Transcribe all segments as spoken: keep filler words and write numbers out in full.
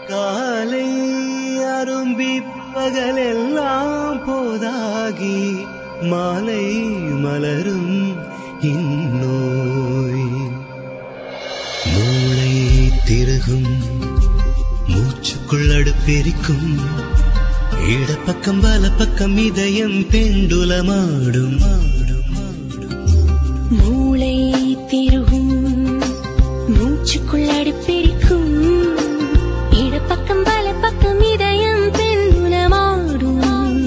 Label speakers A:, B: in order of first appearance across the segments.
A: காலை அரும்பி பகலெல்லாம் போதாகி மாலை மலரும் இந்நோய் மூளை திருகும் மூச்சுக்குள் அடுப்பெரிக்கும் இடப்பக்கம் வலப்பக்கம் இதயம் பெண்டுலமாடும்
B: மூளை திருகும் மூச்சுக்குள் அடுப்பெரிக்கும் இடப்பக்கம் வலப்பக்கம் இதயம் பெண்டுலமாடும்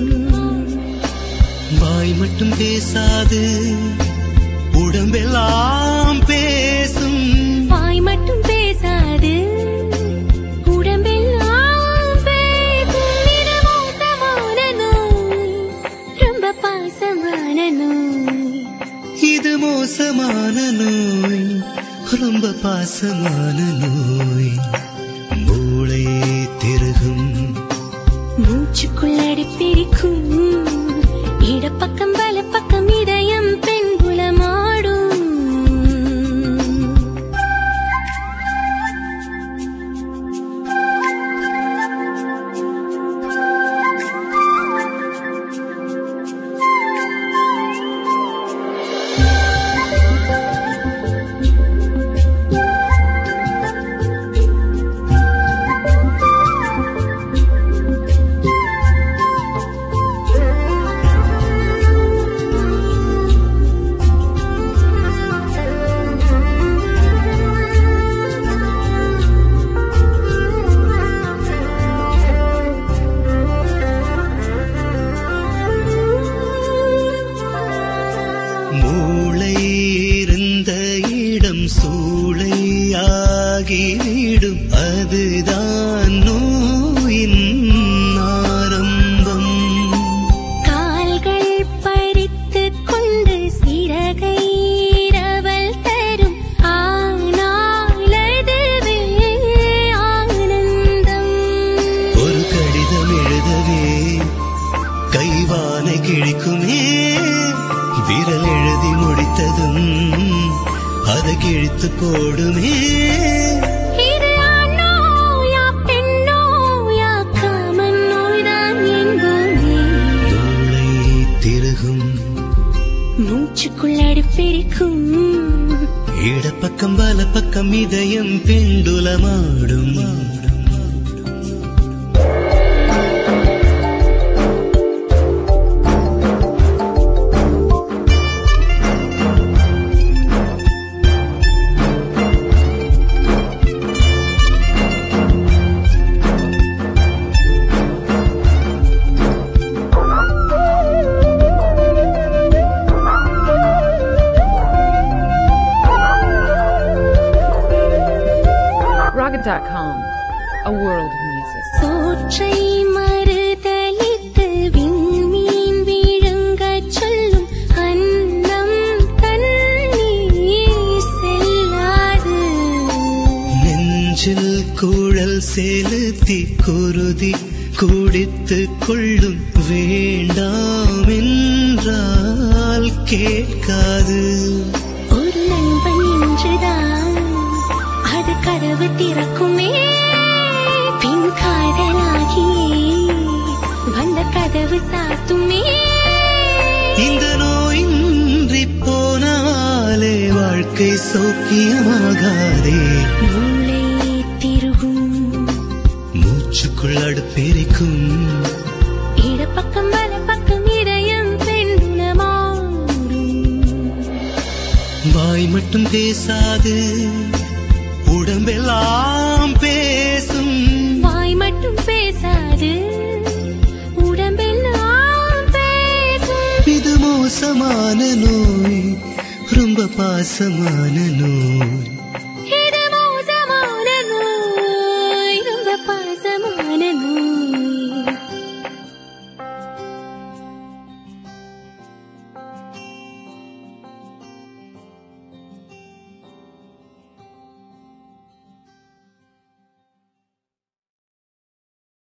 A: வாய் மட்டும் பேசாது உடம்பெல்லாம் பேசும்
B: வாய் மட்டும் பேசாது உடம்பெல்லாம் பேசும் இது மோசமான நோய் ரொம்ப பாசமான நோய்
A: இது மோசமான நோய் ரொம்ப பாசமான நோய் மூளை திருகும்
B: மூச்சுக்குள் அடுப்பெரிக்கும் இடப்பக்கம் வலப்பக்கம் இதயம் பெண்குலமாடும்
A: மூளை இருந்த இடம் சூளையாகிவிடும் அதுதான் நோயின் ஆரம்பம்
B: கால்கள் பறித்துக் கொண்டு சிறகை இரவல் தரும் ஆனால் அதுவே ஆனந்தம்
A: ஒரு கடிதம் எழுதவே கைவானை கிழிக்குமே விரல் எழுதி முடித்ததும் அதை கிழித்து போடுமே
B: இது ஆணோயா பெண்ணோயா காமன் நோய்தான் என்போமே
A: மூளை திருகும்
B: மூச்சுக்குள் அடுப்பெரிக்கும்
A: இடப்பக்கம் வலப்பக்கம் இதயம் பெண்டுலமாடும்
C: Rocket dot com, a world of music.
B: சோற்றை மறுதலித்து விண்மீன் விழுங்கச் சொல்லும் அன்னம் தண்ணீர் செல்லாது
A: நெஞ்சில் குழல் செலுத்தி குருதி குடித்துக் கொள்ளும் வேண்டாம் என்றால் கேட்காது
B: ஒரு நண்பன் என்றுதான் அது கதவு திறக்குமே பின் காதலாகியே வந்த கதவு சாத்துமே
A: இந்த நோயின்றி போனாலே வாழ்க்கை சௌக்கியமாகாதே
B: மூளை திருகும்
A: மூச்சுக்குள் அடுப்பெரிக்கும்
B: இடப்பக்கம் வலப்பக்கம் இதயம் பெண்ணுலமாடும்
A: வாய் மட்டும் பேசாது உடம்பெல்லாம் பேசும்
B: வாய் மட்டும் பேசாது உடம்பெல்லாம் பேசும்
A: இது மோசமான நோய் ரொம்ப பாசமான நோய்